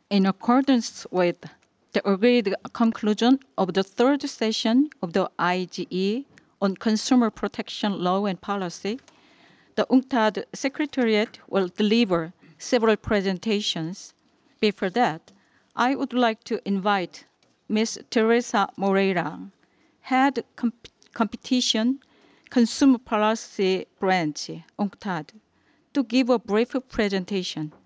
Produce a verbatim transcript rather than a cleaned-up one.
In accordance with the agreed conclusion of the third session of the I G E on consumer protection law and policy, the UNCTAD Secretariat will deliver several presentations. Before that, I would like to invite Miz Teresa Moreira, Head Com- Competition Consumer Policy Branch, UNCTAD, to give a brief presentation.